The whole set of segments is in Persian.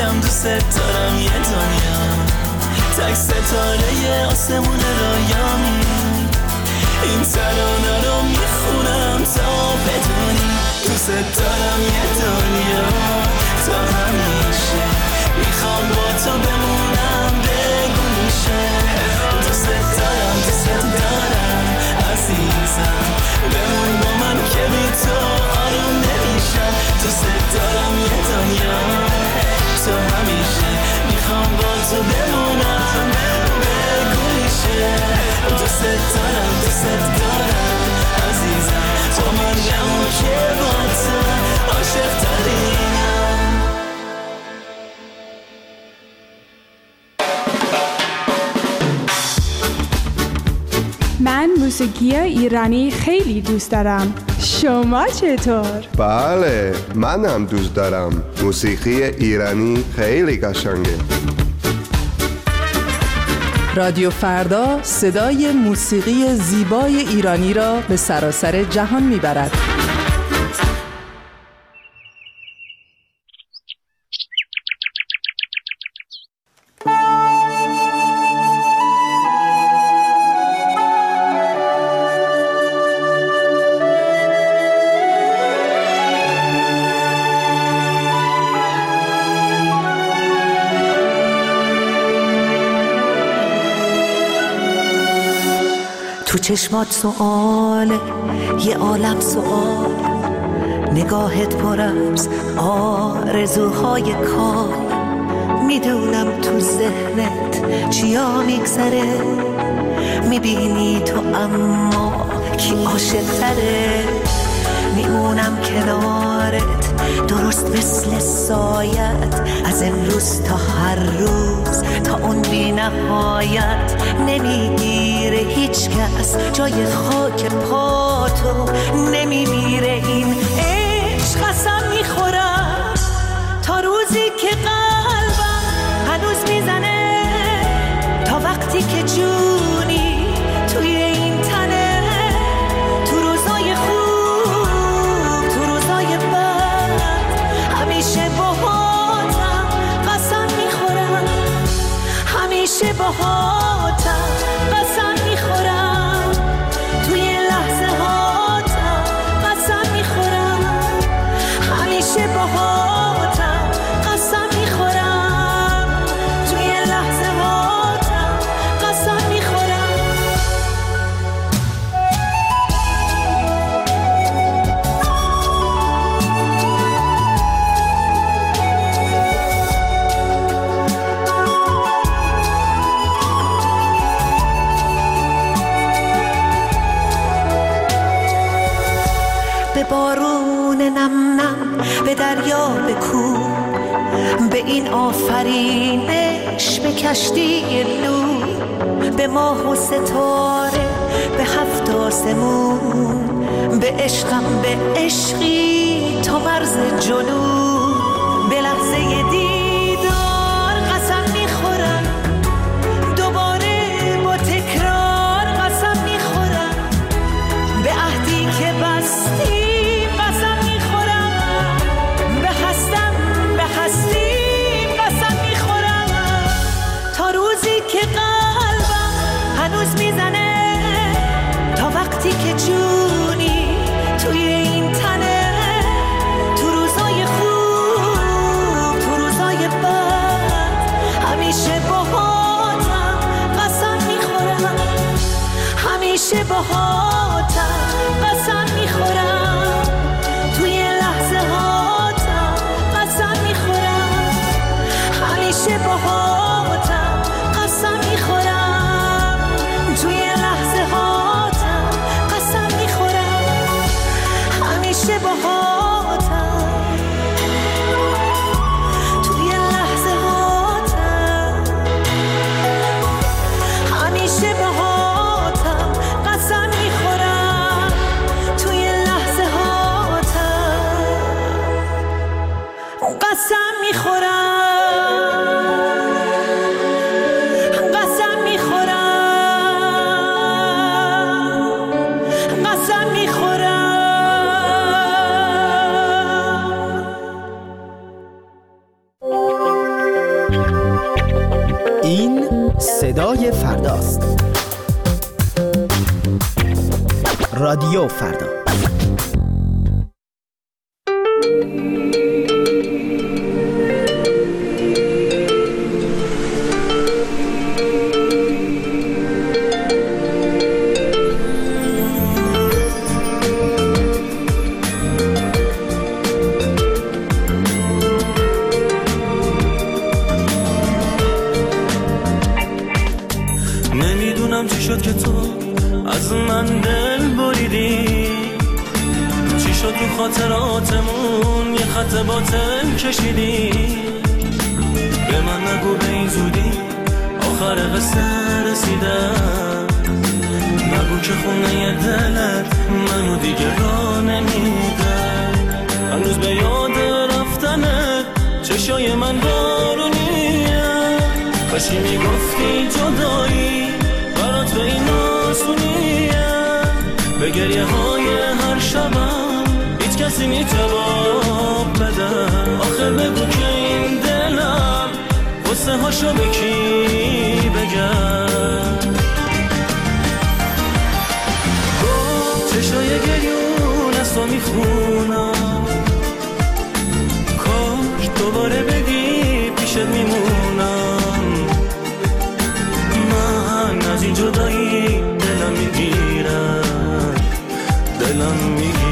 میگم دوست دارم یه دنیا تک ستاره آسمون رایامی این ترانه رو میخونم تا بدونی دوست دارم یه دنیا تا همیشه میخوام با تو بمونم بگو میشه دوست دارم عزیزم بمون با من که بی تو آروم نمیشم دوست دارم یه دنیا تا همیشه میخوام با تو بمونم بگو میشه دوست دارم عزیزم تو من گمون که با تو عاشق ترینم من موسیقی ایرانی خیلی دوست دارم. شما چطور؟ بله، من هم دوست دارم. موسیقی ایرانی خیلی قشنگه. رادیو فردا صدای موسیقی زیبای ایرانی را به سراسر جهان میبرد. تو چشمات سؤاله یه عالم سؤال نگاهت پر از آرزوهای کار میدونم تو ذهنت چیا میگذره میبینی تو اما کی عاشق تره میمونم کنارت درست مثل سایت از امروز تا هر روز تا اون بی نهایت نمیگیره هیچ کس جای خاک پاتو نمیمیره این عشق قسم میخورم تا روزی که قلبم هنوز میزنه تا وقتی که جونی توی این تنه تو روزای خوب تو روزای بد همیشه باهاتم قسم میخورم همیشه باهاتم قسم میخورم توی لحظه هاتم قسم میخورم همیشه باهاتم قسم میخورم توی لحظه هاتم قسم میخورم به بارون نم نم به دریا به کوه به این آفرینش به کشتی نور به ماه و ستاره به هفت آسمون به عشقم به عشقی تا مرز جنون به لحظه دیدار قسم میخورم دوباره با تکرار قسم میخورم به عهدی که بستی قسم میخورم به هستی قسم میخورم تا روزی که قلبم هنوز میزنه تا وقتی که جونی توی این تنه تو روزای این صدای فرداست. رادیو فردا. نمیدونم چی شد که تو از من دل بریدی، چی شد رو خاطراتمون یه خط باطل کشیدی. به من نگو به این زودی آخر قصه رسیدم، نگو که خونه دلت منو دیگه راه نمیدم. هنوز به یاد رفتنت چشای من بارونیه، کاشی میگفتی جدایی برات به این آسونیه. به گریه های هر شبم هیچ کسی میتواب بده. آخه بگو که این دلم قصه هاشو به کی بگم. با چشای گریون از تو میخونم، کاش دوباره بگی پیشت میمونم. من از این جدایی دلم میگیرم، دلم میگیرم.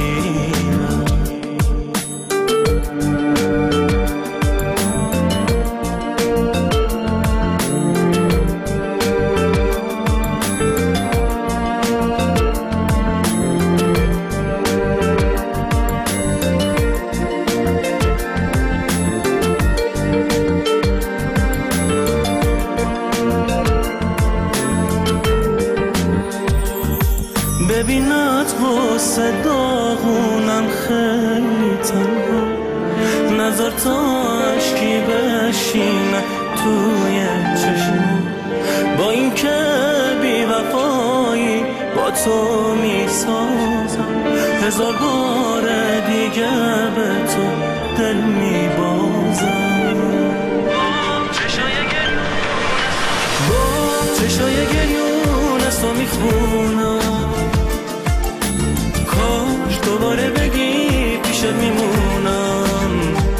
ببینت واسه داغونم خیلی تنها، نظر تا عشقی بشینه توی چشم. با این که بی وفایی با تو میسازم، هزار بار دیگه به تو دل میبازم. با چشای گریون از تو میخونم، کاش دوباره بگی پیشت میمونم.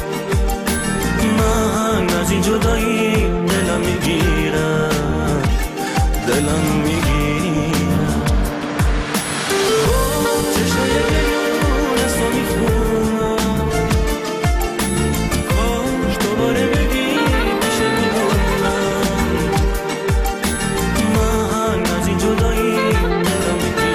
من از این جدایی دلم میگیرم، دلم میگیرم. چشای گریون از تو میخونم، کاش دوباره بگی پیشت میمونم. من از این جدایی دلم میگیرم.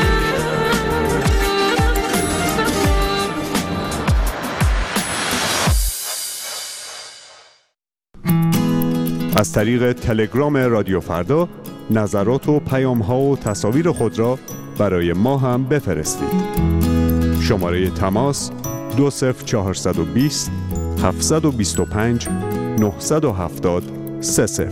از طریق تلگرام رادیو فردا نظرات و پیام‌ها و تصاویر خود را برای ما هم بفرستید. شماره تماس 20420 725 970 30.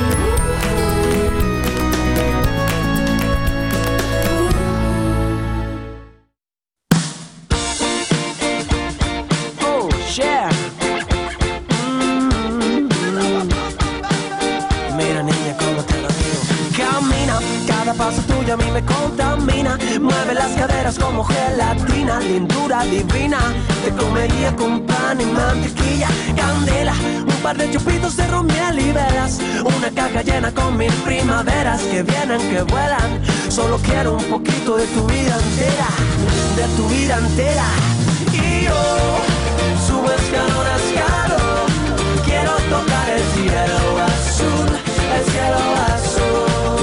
A mí me contamina, mueve las caderas como gelatina, lindura divina, te comería con pan y mantequilla, candela, un par de chupitos de ron, miel y velas, una caja llena con 1000 primaveras que vienen, que vuelan. Solo quiero un poquito de tu vida entera, de tu vida entera. Y yo subo escalón a escalón, quiero tocar el cielo azul, el cielo azul.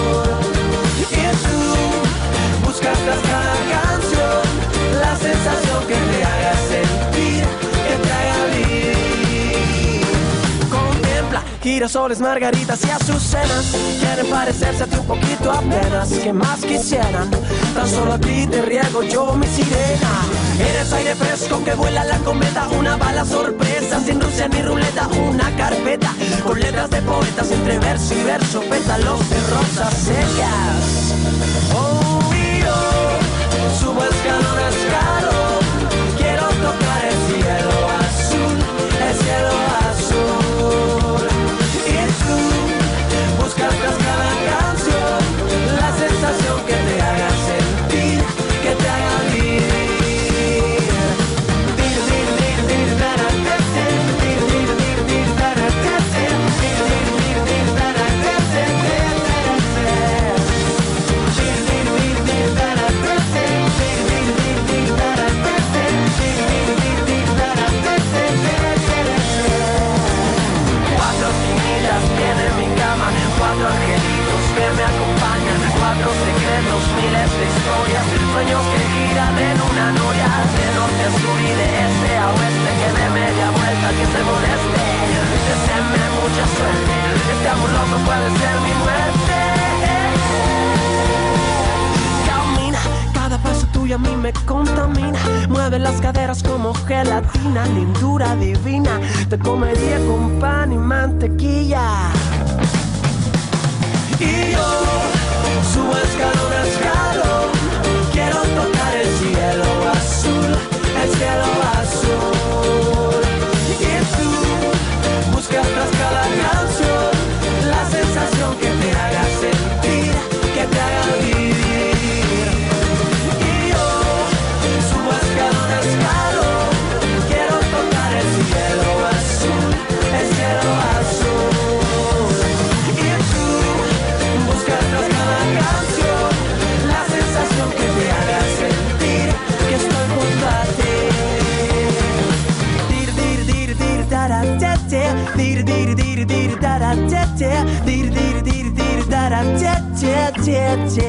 Buscas cada canción, la sensación que te haga sentir, que te haga vivir. Contempla girasoles, margaritas y azucenas, quieren parecerse a ti un poquito apenas. ¿Qué más quisieran? Tan solo a ti te riego yo mi sirena. Eres aire fresco que vuela la cometa, una bala sorpresa sin Rusia ni ruleta, una carpeta con letras de poetas entre verso y verso, pétalos de rosas secas. Oh, subo escalón a escalón, quiero tocar el cielo azul, el cielo azul. Y tú buscas se moleste. Deseenme mucha suerte, este amor loco puede ser mi muerte. Camina, cada paso tuyo a mí me contamina. Mueve las caderas como gelatina, lindura divina. Te comería con pan y mantequilla. Y yo subo escalón a escalón, quiero tocar el cielo azul, el cielo azul. Y tú buscas tras cada canción la sensación que te haga sentir, que te haga vivir. Y yo subo escalón a escalón, quiero tocar el cielo azul, el cielo azul. Y tú buscas tras cada canción la sensación que te haga sentir que estoy junto a ti. Dir dir dir dir dara tete, dir dir dir dir dara tete, dir dir dir dir dara tete.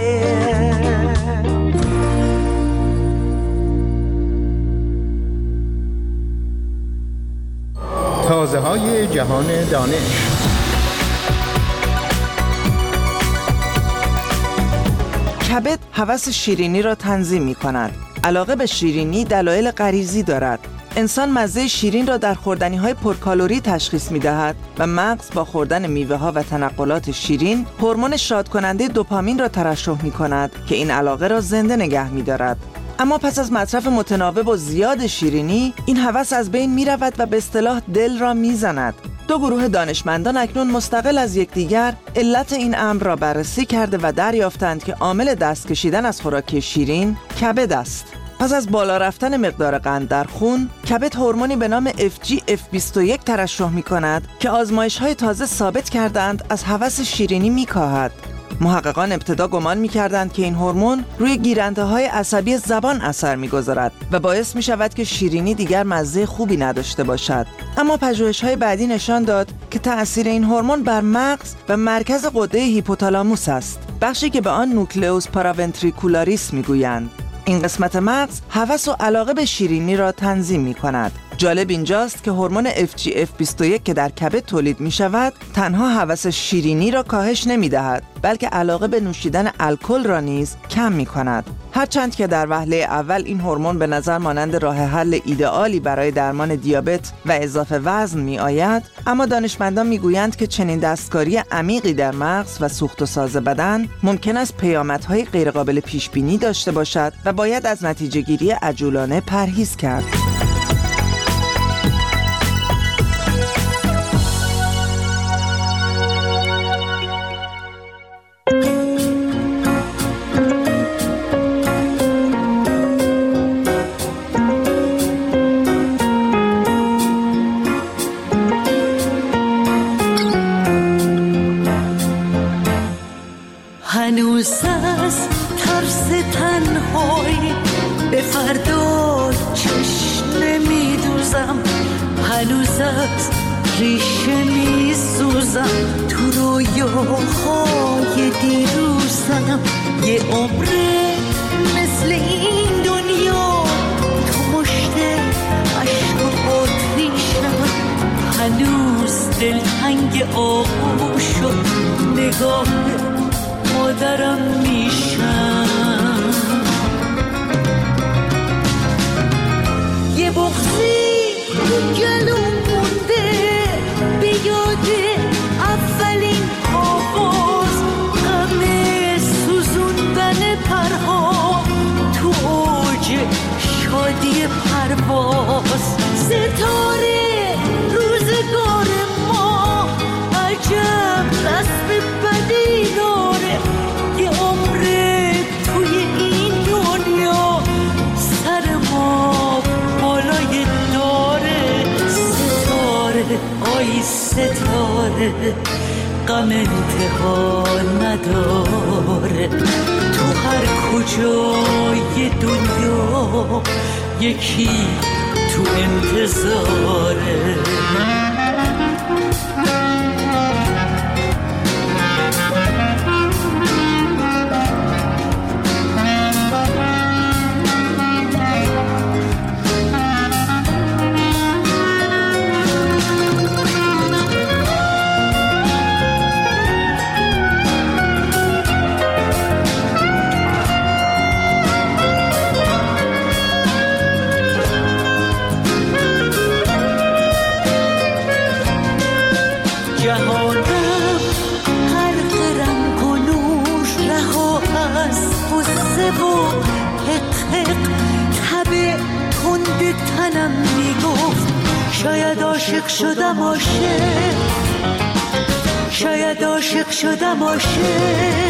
تازه های جهان دانش. کبد هوس شیرینی را تنظیم می کند. علاقه به شیرینی دلایل غریزی دارد. انسان مزه شیرین را در خوردنی‌های پرکالری تشخیص می‌دهد و مغز با خوردن میوه‌ها و تنقلات شیرین هورمون شادکننده دوپامین را ترشح می‌کند که این علاقه را زنده نگه می‌دارد. اما پس از مصرف متناوب و زیاد شیرینی، این هوس از بین می‌رود و به اصطلاح دل را می‌زند. دو گروه دانشمندان اکنون مستقل از یکدیگر علت این امر را بررسی کرده و دریافتند که عامل دست کشیدن از خوراک شیرین کبد است. پس از بالا رفتن مقدار قند در خون، کبد هورمونی به نام FGF21 ترشح می‌کند که آزمایش‌های تازه ثابت کردند از هوس شیرینی می‌کاهد. محققان ابتدا گمان می‌کردند که این هورمون روی گیرنده‌های عصبی زبان اثر می‌گذارد و باعث می‌شود که شیرینی دیگر مزه خوبی نداشته باشد. اما پژوهش‌های بعدی نشان داد که تأثیر این هورمون بر مغز و مرکز غده هیپوتالاموس است، بخشی که به آن نوکلئوس پاراونتریکولاریس می‌گویند. این قسمت مغز هوس و علاقه به شیرینی را تنظیم می‌کند. جالب اینجاست که هورمون FGF21 که در کبد تولید می‌شود، تنها هوس شیرینی را کاهش نمی‌دهد، بلکه علاقه به نوشیدن الکل را نیز کم می‌کند. هرچند که در وهله اول این هورمون به نظر مانند راه حل ایدئالی برای درمان دیابت و اضافه وزن می‌آید، اما دانشمندان می‌گویند که چنین دستکاری عمیقی در مغز و سوخت و ساز بدن ممکن است پیامدهای غیرقابل پیش‌بینی داشته باشد و باید از نتیجه‌گیری عجولانه پرهیز کرد. هنوز از ترس تنهایی به فردا چشم نمیدوزم، هنوز از ریشه میسوزم، تو رویاهای دیروزم. یه عمره مثل این دنیا تو مشت عشق و آتیشم، هنوز دلتنگ آغوش و نگاه مادرم میشم. یه بغضی گلوم مونده به یاد اولین آغاز، غم سوزوندن پرها تو اوج شادی پرواز. ستاره روزگار ما عجب رسم بدی داره، یه عمره توی این دنیا سر ما بالای داره. ستاره آی ستاره غم انتها نداره، تو هر کجای دنیا یکی تو انتظاره. شاید عاشق شدم عاشق، شاید عاشق شدم عاشق،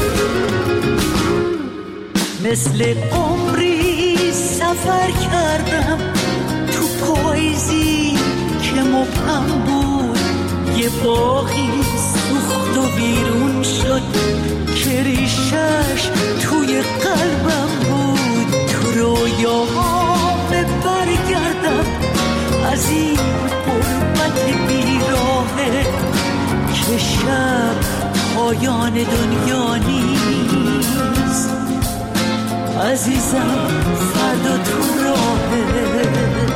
مثل عمری سفر کردم تو پاییزی که مبهم بود، یه باغی سوخت و بیرون شد که ریشش توی قلبم بود. تو رویاهام برگردم از این غربت بیراهه که شب پایان دنیا نیست، عزیزم فردا تو راهه.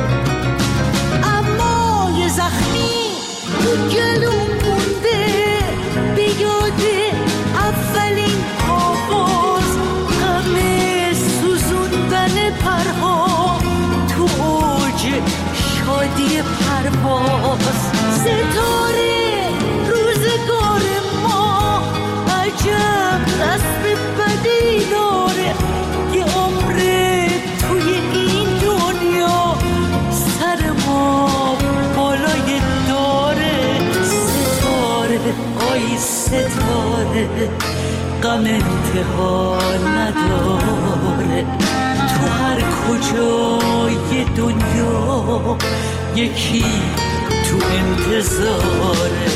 اما یه زخمی تو گلوم مونده، بیاده اولین آواز، غم سوزوندن پرها تو اوج شادی پرواز. ستاره روزگار ما عجب دست بدی داره، یه عمره توی این دنیا سر ما بالای داره. ستاره آی ستاره غم انتها نداره، تو هر کجای دنیا یکی تو انتظاره.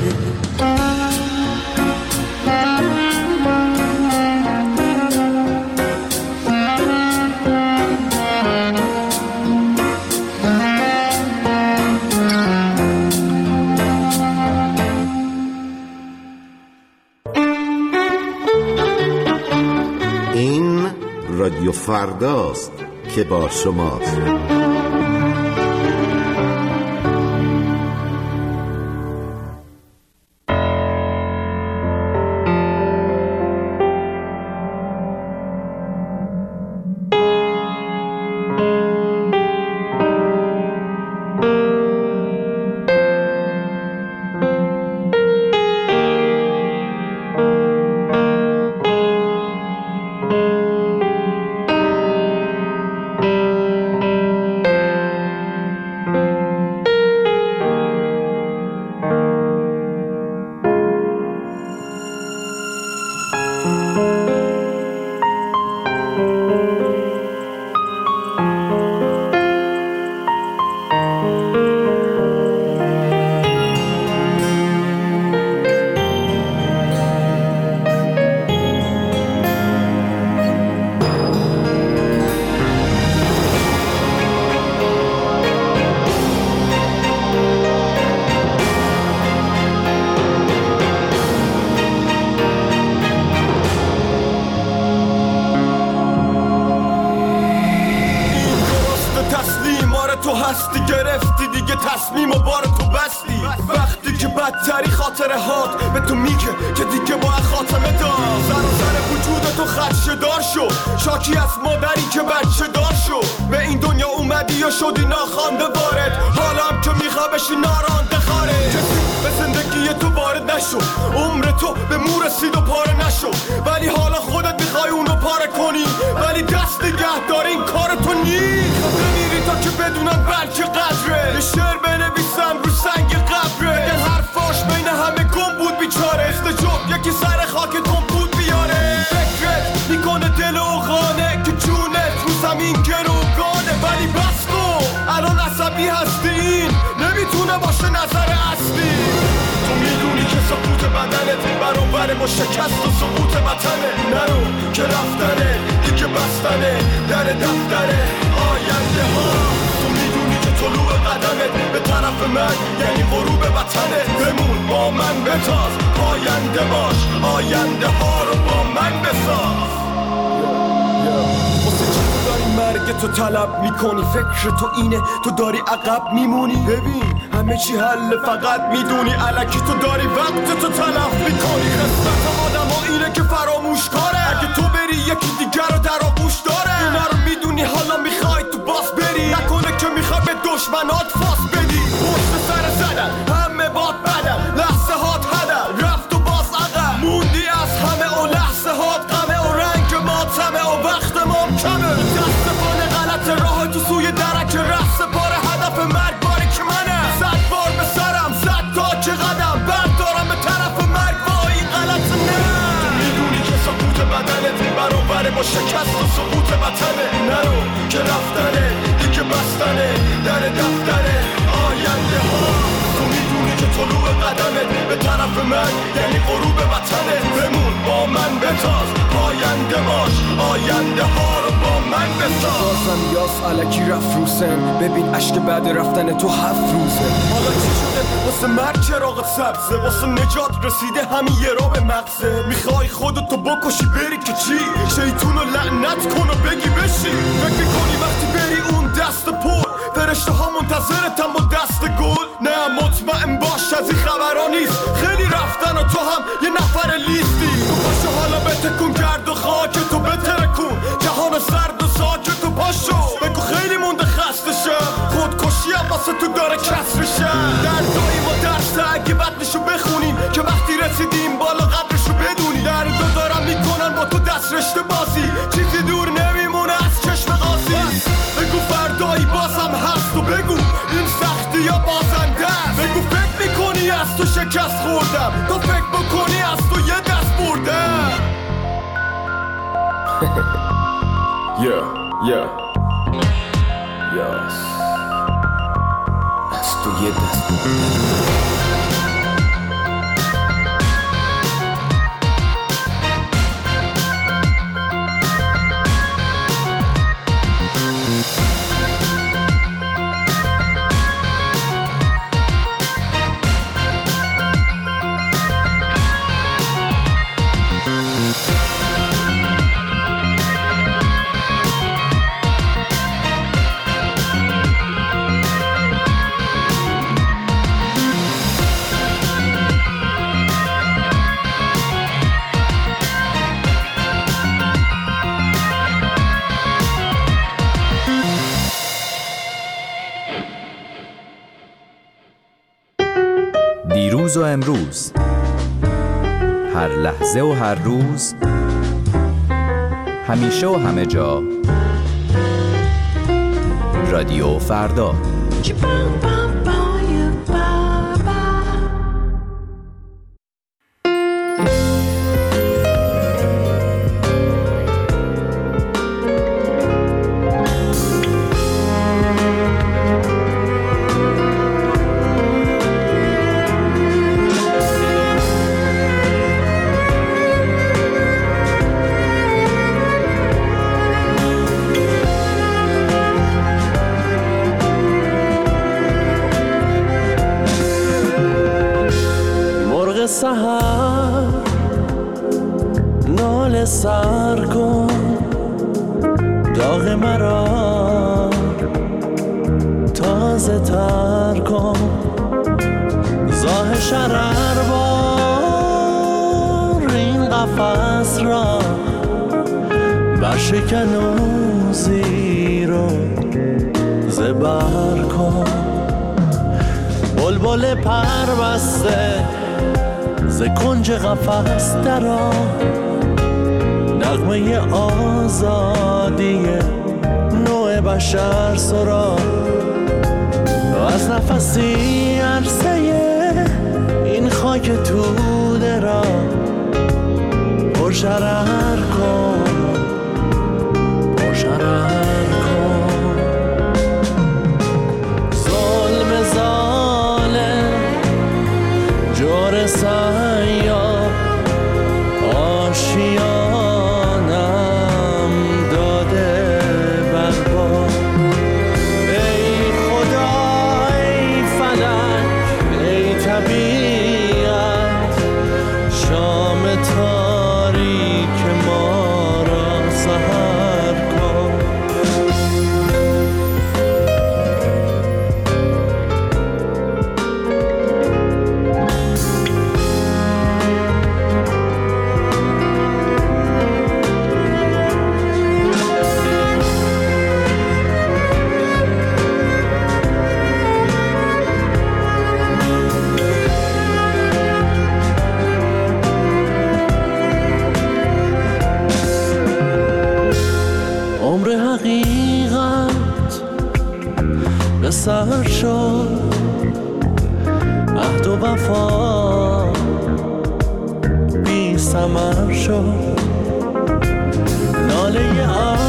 این رادیو فرداست که با شماست. تصمیم و بار تو بستی، وقتی که بدتری خاطره هات به تو میگه که دیگه باید خاتمه دار. سر وجود تو خدشه دار شو، شاکی از مادری که بچه دار شو. به این دنیا اومدی و شدی ناخوانده وارد، حالا هم که میخواه بشی نارانده خارج. کسی به زندگی تو وارد نشو، عمر تو به مو رسید و پاره نشو، ولی حالا خودت میخوای اونو پاره کنی، ولی دست نگه داری این کار تو نیست. نمیری تا که بدونن بلکه قدره، یه شعر بنویسم رو سنگ قبره، این حرفاش بین همه گم بود بیچاره، استجاب یکی سر خاک تون بود بیاره. فکرت میکنه دل و خانه که جونت رو زمین گروگانه، ولی بس کن الان عصبی هستی، این نمیتونه باشه نظر اصلی. تو میدونی که سقوط بدنت برابر با شکست و سقوط وطنه، نرو که رفتنه دیگه بستنه در دفتره آینده ها. تو میدونی که طلوع قدمت به طرف من یعنی غروب وطنه، بمون با من بتاز آینده باش، آینده ها رو با من بساز. مرگ تو طلب میکنی، فکر تو اینه تو داری عقب میمونی، ببین همه چی حل فقط میدونی، الکی تو داری وقت تو تلف میکنی. قسمت آدم ها اینه که فراموش کاره، اگه تو بری یکی دیگر رو در آغوش داره. اینا رو میدونی حالا میخوای تو باس بری، نکنه که میخوای به دشمنات فاس بدی. پشت سر زدن همه باد بدن، لحظه هات هدن رفت و باز عقب موندی از همه و لحظه هات غمه و رنگ ماتمه و وقت ما کمه. راه تو سوی درک رفت پاره هدف مرگ باری که من است، آینده ها رو با من بساز. بازم یاس علکی رفت روسن، ببین عشق بعد رفتن تو 7 روزه. حالا چی شده واسه مرگ چراغ سبزه، واسه نجات رسیده همین یه رو به مغزه. میخوای خودتو بکشی بری که چی؟ شیطونو لعنت کن و بگی بشی. فکر میکنی وقتی بری اون دست پر فرشته ها منتظرتن با دست گل؟ نه مطمئن باش از این خبرها نیست، خیلی رفتن و تو هم یه نفر لیستی. تو پاشو حالا بتکون گرد و خاک تو بترکون، جهان سرد و ساکت و پاشو بگو خیلی مونده خسته شم، خودکشی هم واسه تو داره کسر شم. دردایی با درس اگه بدنشو بخونیم که وقتی رسیدیم بالا قدرشو بدونی. دردو دارم میکنن با تو دست رشته بازی، چیزی دور نمیمونه از چشم قاضی. بگو فردایی بازم هست و بگو این سختی یا بازنده است. بگو فکر میکنی از تو شکست خوردم، تو فکر بکنی از تو یه دست بردم. یاس از تو یه دست بردم. دیروز و امروز، هر لحظه و هر روز، همیشه و همه جا، رادیو فردا. سحر ناله سر کن، داغ مرا تازه تر کن. زاه شرر بار این قفس را برشکن و زیر و زبر کن. بلبل پر بسته ز کنج قفس درآ، نغمه آزادی نوع بشر سرا. از نفسی عرصه این خاک توده را پرشرر کن، پرشرر کن. ظلم ظالم جور سیاه آشیانم داده بربا. ای خدا ای فلک ای طبیعت، شام تاریک ما را سحر کن. عمر حقیقت به سر شد، عهد و وفا بی ثمر شد. ناله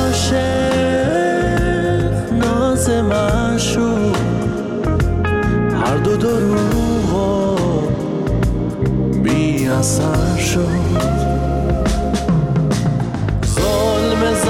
عاشق ناز معشوق، هر دو دروغ و بی اثر شد. ظلم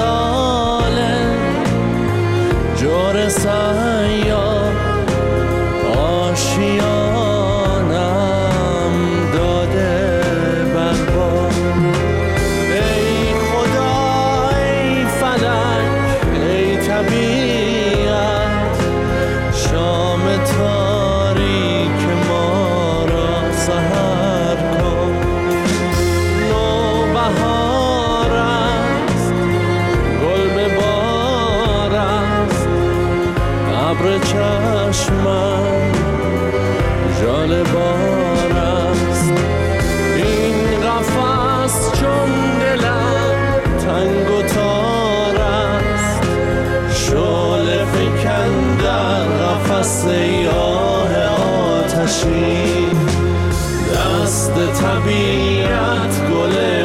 بار است. این قفس چون دلم تنگ و تار است، شعله فکن در قفس آه آتشین، دست طبیعت گل